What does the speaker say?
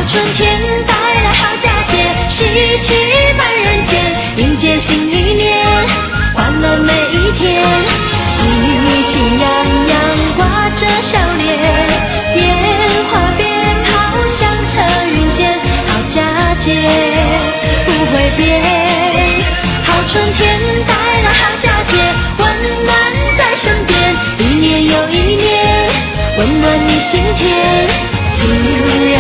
春天带来好佳节，喜气满人间，迎接新一年，欢乐每一天，喜气洋洋挂着笑脸，烟花鞭炮响彻云间，好佳节不会变。好春天带来好佳节，温暖在身边，一年又一年，温暖你心田，情人